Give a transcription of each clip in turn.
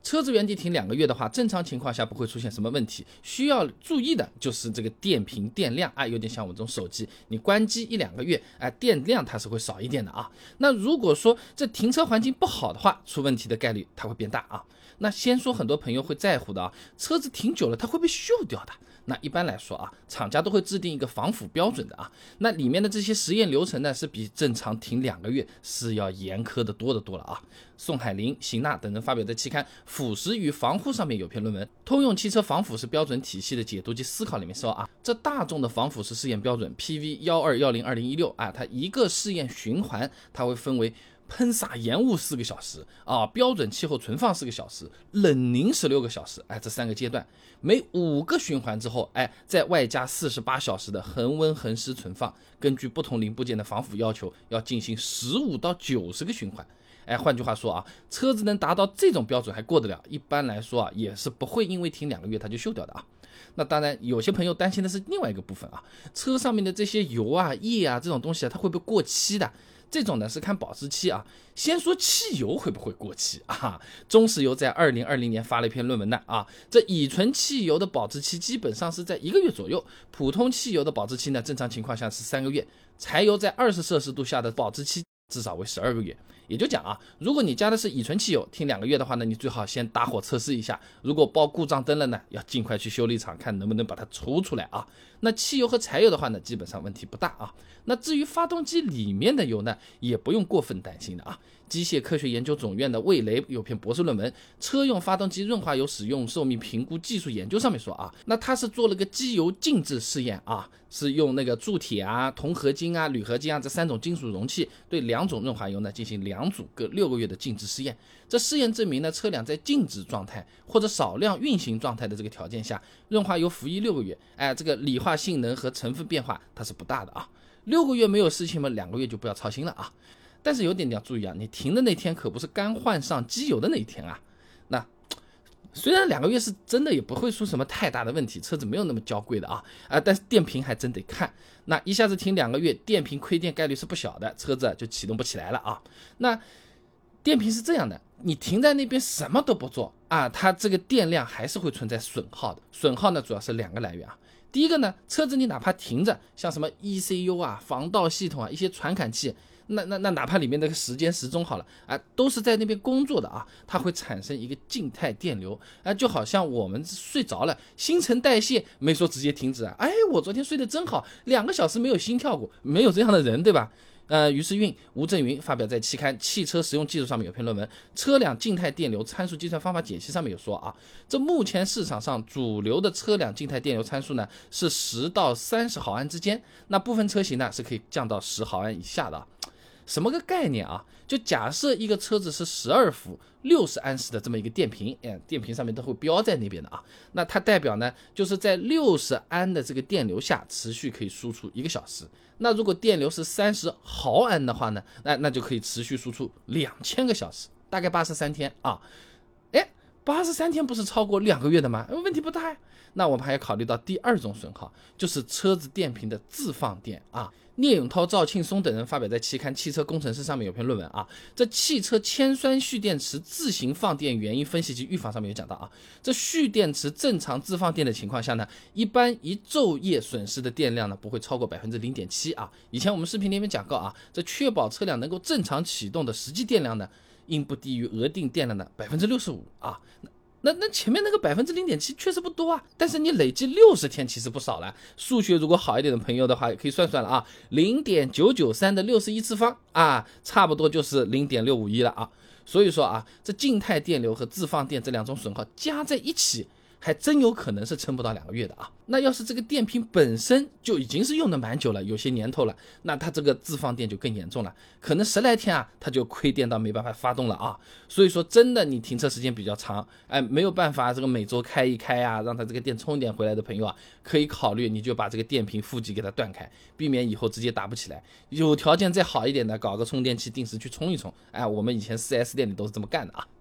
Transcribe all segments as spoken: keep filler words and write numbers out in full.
车子原地停两个月的话，正常情况下不会出现什么问题。需要注意的就是这个电瓶电量啊，有点像我们这种手机，你关机一两个月，哎，电量它是会少一点的啊。那如果说这停车环境不好的话，出问题的概率它会变大啊。那先说很多朋友会在乎的啊，车子停久了它会不会锈掉的？那一般来说啊，厂家都会制定一个防腐标准的啊。那里面的这些实验流程呢，是比正常停两个月是要严苛的多的多了啊。宋海林、邢娜等人发表在期刊《腐蚀与防护》上面有篇论文《通用汽车防腐蚀标准体系的解读及思考》里面说啊，这大众的防腐蚀试验标准 P V 一二一零二零一六 啊，它一个试验循环它会分为喷洒盐雾四个小时啊，标准气候存放四个小时，冷凝十六个小时，哎，这三个阶段，每五个循环之后，哎，再外加四十八小时的恒温恒湿存放，根据不同零部件的防腐要求，要进行十五到九十个循环。哎，换句话说啊，车子能达到这种标准还过得了，一般来说啊，也是不会因为停两个月它就锈掉的啊。那当然，有些朋友担心的是另外一个部分啊，车上面的这些油啊、液啊这种东西啊，它会不会过期的？这种呢是看保质期啊。先说汽油会不会过期啊？中石油在二零二零年发了一篇论文呢啊，这乙醇汽油的保质期基本上是在一个月左右，普通汽油的保质期呢，正常情况下是三个月，柴油在二十摄氏度下的保质期至少为十二个月。也就讲啊，如果你加的是乙醇汽油，停两个月的话呢，你最好先打火测试一下，如果报故障灯了呢，要尽快去修理厂看能不能把它抽出来啊。那汽油和柴油的话呢，基本上问题不大啊。那至于发动机里面的油呢，也不用过分担心的啊。机械科学研究总院的魏雷有篇博士论文《车用发动机润滑油使用寿命评估技术研究》上面说啊，那他是做了个机油静置试验啊，是用那个铸铁啊、铜合金啊、铝合金啊这三种金属容器对两种润滑油呢进行两组各六个月的静置试验。这试验证明呢，车辆在静止状态或者少量运行状态的这个条件下，润滑油服役六个月，哎，这个理化性能和成分变化它是不大的啊。六个月没有事情嘛，两个月就不要操心了啊。但是有点你要注意啊，你停的那天可不是刚换上机油的那一天啊。那虽然两个月是真的也不会出什么太大的问题，车子没有那么娇贵的啊啊，但是电瓶还真得看。那一下子停两个月，电瓶亏电概率是不小的，车子就启动不起来了啊。那电瓶是这样的，你停在那边什么都不做啊，它这个电量还是会存在损耗的。损耗呢主要是两个来源啊。第一个呢，车子你哪怕停着，像什么 E C U 啊、防盗系统啊、一些传感器，那那那哪怕里面那个时间时钟好了啊，都是在那边工作的啊，它会产生一个静态电流啊，就好像我们睡着了，新陈代谢没说直接停止啊，哎，我昨天睡得真好，两个小时没有心跳过，没有这样的人，对吧？呃，于是运吴正云发表在期刊《汽车实用技术》上面有篇论文《车辆静态电流参数计算方法解析》上面有说啊，这目前市场上主流的车辆静态电流参数呢是十到三十毫安之间，那部分车型呢是可以降到十毫安以下的啊。什么个概念啊？就假设一个车子是十二伏六十安时的这么一个电瓶，哎，电瓶上面都会标在那边的啊。那它代表呢，就是在六十安的这个电流下，持续可以输出一个小时。那如果电流是三十毫安的话呢，那那就可以持续输出两千个小时，大概八十三天啊。哎，八十三天不是超过两个月的吗？问题不大呀。那我们还要考虑到第二种损耗，就是车子电瓶的自放电啊。聂永涛、赵庆松等人发表在期刊《汽车工程师》上面有篇论文啊，这汽车铅酸蓄电池自行放电原因分析及预防上面有讲到啊，这蓄电池正常自放电的情况下呢，一般一昼夜损失的电量呢不会超过 百分之零点七 啊。以前我们视频里面讲过啊，这确保车辆能够正常启动的实际电量呢，应不低于额定电量的 百分之六十五 啊。那那前面那个 百分之零点七 确实不多啊，但是你累计六十天其实不少了。数学如果好一点的朋友的话，可以算算了啊 ，零点九九三 的六十一次方啊，差不多就是 零点六五一 了啊。所以说啊，这静态电流和自放电这两种损耗加在一起，还真有可能是撑不到两个月的啊。那要是这个电瓶本身就已经是用的蛮久了，有些年头了，那它这个自放电就更严重了，可能十来天啊，它就亏电到没办法发动了啊。所以说真的你停车时间比较长，哎，没有办法这个每周开一开啊，让它这个电充电回来的朋友啊，可以考虑你就把这个电瓶负极给它断开，避免以后直接打不起来。有条件再好一点的，搞个充电器定时去充一充，哎，我们以前 四 S 店里都是这么干的啊。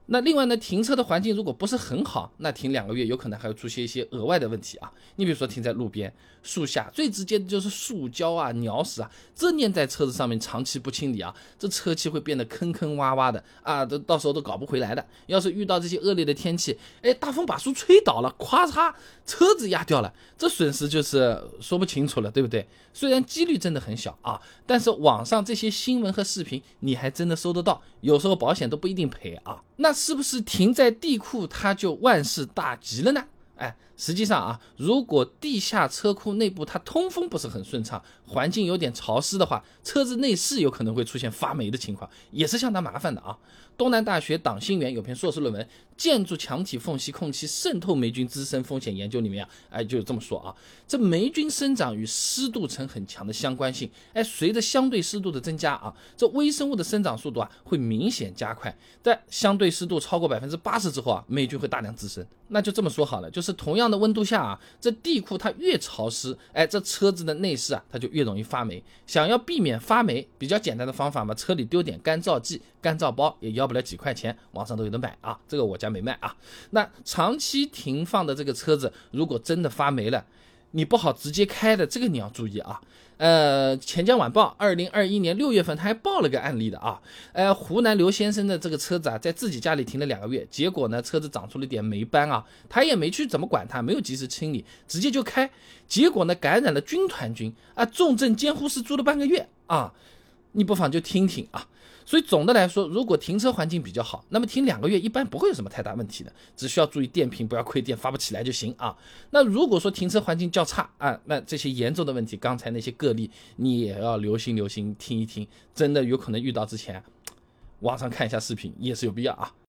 那另外呢，停车的环境如果不是很好，那停两个月有可能还会出现一些额外的问题啊。你比如说停在路边、树下，最直接的就是塑胶啊、鸟屎啊，这粘在车子上面长期不清理啊，这车漆会变得坑坑洼洼的啊，这到时候都搞不回来的。要是遇到这些恶劣的天气，哎，大风把树吹倒了，咵嚓，车子压掉了，这损失就是说不清楚了，对不对？虽然几率真的很小啊，但是网上这些新闻和视频你还真的收得到，有时候保险都不一定赔啊。那是不是停在地库它就万事大吉了呢？哎，实际上啊，如果地下车库内部它通风不是很顺畅，环境有点潮湿的话，车子内饰有可能会出现发霉的情况，也是相当麻烦的啊。东南大学党新园有篇硕士论文《建筑墙体缝隙空气渗透霉菌滋生风险研究》里面啊，哎，就这么说啊，这霉菌生长与湿度呈很强的相关性，哎，随着相对湿度的增加啊，这微生物的生长速度啊会明显加快，在相对湿度超过百分之八十之后啊，霉菌会大量滋生。那就这么说好了，就是同样的温度下啊，这地库它越潮湿，哎，这车子的内饰啊，它就越容易发霉。想要避免发霉，比较简单的方法嘛，车里丢点干燥剂、干燥包，也要不了几块钱，网上都有的买啊。这个我家没卖啊。那长期停放的这个车子，如果真的发霉了，你不好直接开的，这个你要注意啊。呃，钱江晚报二零二一年六月份他还报了个案例的啊，呃，湖南刘先生的这个车子啊，在自己家里停了两个月，结果呢，车子长出了点霉斑啊，他也没去怎么管它，没有及时清理，直接就开，结果呢，感染了军团菌啊，重症监护室住了半个月啊，你不妨就听听啊。所以总的来说，如果停车环境比较好，那么停两个月一般不会有什么太大问题的，只需要注意电瓶不要亏电发不起来就行啊。那如果说停车环境较差啊，那这些严重的问题，刚才那些个例你也要留心留心听一听，真的有可能遇到之前，网上看一下视频也是有必要啊。